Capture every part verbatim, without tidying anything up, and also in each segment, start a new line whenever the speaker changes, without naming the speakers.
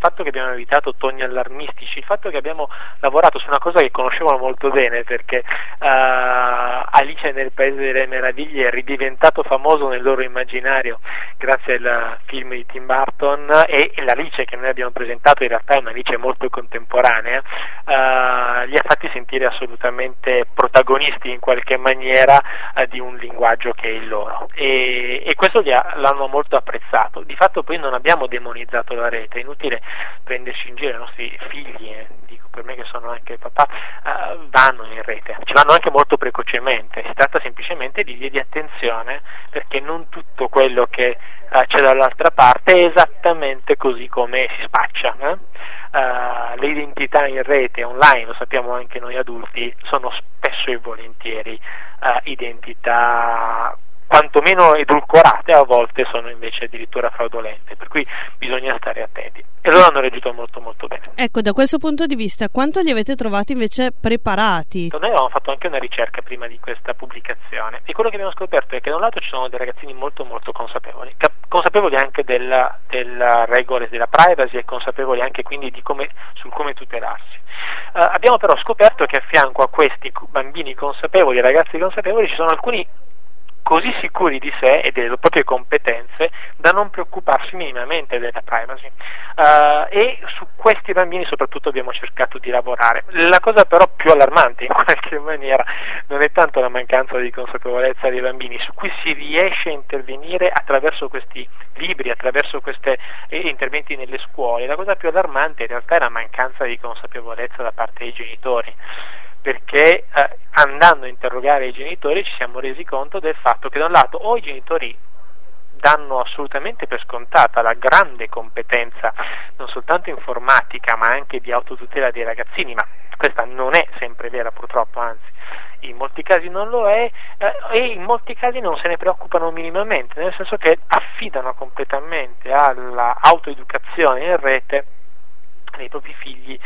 fatto che abbiamo evitato toni allarmistici, il fatto che abbiamo lavorato su una cosa che conoscevano molto bene, perché uh, Alice nel Paese delle Meraviglie è ridiventato famoso nel loro immaginario grazie al film di Tim Burton, e, e l'Alice che noi abbiamo presentato in realtà è un'Alice molto contemporanea, uh, li ha fatti sentire assolutamente protagonisti in qualche maniera uh, di un linguaggio che è il loro, e, e questo li ha, l'hanno molto apprezzato. Di fatto poi non abbiamo demonizzato la rete, è inutile prenderci in giro, i nostri figli, eh, dico per me che sono anche papà, uh, vanno in rete, ci vanno anche molto precocemente, si tratta semplicemente di vie di attenzione, perché non tutto quello che uh, c'è dall'altra parte è esattamente così come si spaccia, eh? Uh, le identità in rete, online, lo sappiamo anche noi adulti, sono spesso e volentieri uh, identità quantomeno edulcorate, a volte sono invece addirittura fraudolente, per cui bisogna stare attenti, e loro hanno reagito molto molto bene.
Ecco, da questo punto di vista, quanto li avete trovati invece preparati?
Noi avevamo fatto anche una ricerca prima di questa pubblicazione, e quello che abbiamo scoperto è che da un lato ci sono dei ragazzini molto molto consapevoli, cap- consapevoli anche della, della regole della privacy, e consapevoli anche quindi di come, sul come tutelarsi. Uh, abbiamo però scoperto che a fianco a questi bambini consapevoli, ragazzi consapevoli, ci sono alcuni così sicuri di sé e delle proprie competenze da non preoccuparsi minimamente della privacy, uh, e su questi bambini soprattutto abbiamo cercato di lavorare. La cosa però più allarmante in qualche maniera non è tanto la mancanza di consapevolezza dei bambini, su cui si riesce a intervenire attraverso questi libri, attraverso questi eh, interventi nelle scuole. La cosa più allarmante in realtà è la mancanza di consapevolezza da parte dei genitori, perché eh, andando a interrogare i genitori ci siamo resi conto del fatto che da un lato o i genitori danno assolutamente per scontata la grande competenza non soltanto informatica ma anche di autotutela dei ragazzini, ma questa non è sempre vera purtroppo, anzi in molti casi non lo è, eh, e in molti casi non se ne preoccupano minimamente, nel senso che affidano completamente all'autoeducazione in rete nei propri figli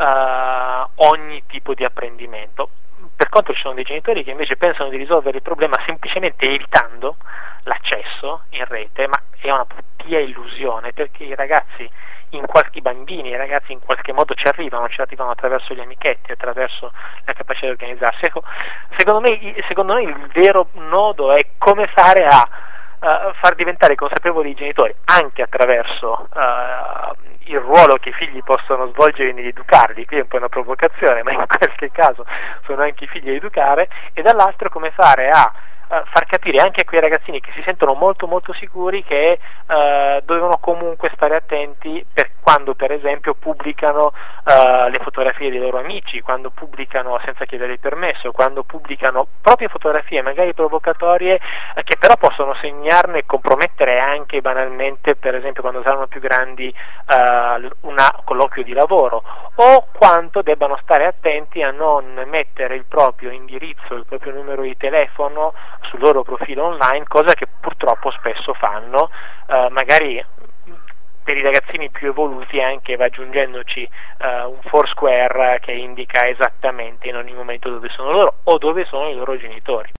uh, ogni tipo di apprendimento. Per contro ci sono dei genitori che invece pensano di risolvere il problema semplicemente evitando l'accesso in rete, ma è una pia illusione, perché i ragazzi, in qualche, i bambini, i ragazzi in qualche modo ci arrivano, ci arrivano attraverso gli amichetti, attraverso la capacità di organizzarsi. Ecco, secondo me, secondo me il vero nodo è come fare a uh, far diventare consapevoli i genitori, anche attraverso uh, il ruolo che i figli possono svolgere nell'educarli. Qui è un po' una provocazione, ma in qualche caso sono anche i figli a educare, e dall'altro come fare a uh, far capire anche a quei ragazzini che si sentono molto molto sicuri che uh, devono comunque stare attenti per quando per esempio pubblicano uh, le fotografie dei loro amici, quando pubblicano senza chiedere il permesso, quando pubblicano proprie fotografie magari provocatorie uh, che però possono segnarne e compromettere anche banalmente, per esempio quando saranno più grandi, uh, un colloquio di lavoro, o quanto debbano stare attenti a non mettere il proprio indirizzo, il proprio numero di telefono sul loro profilo online, cosa che purtroppo spesso fanno, uh, magari per i ragazzini più evoluti anche va aggiungendoci uh, un Foursquare che indica esattamente in ogni momento dove sono loro o dove sono i loro genitori.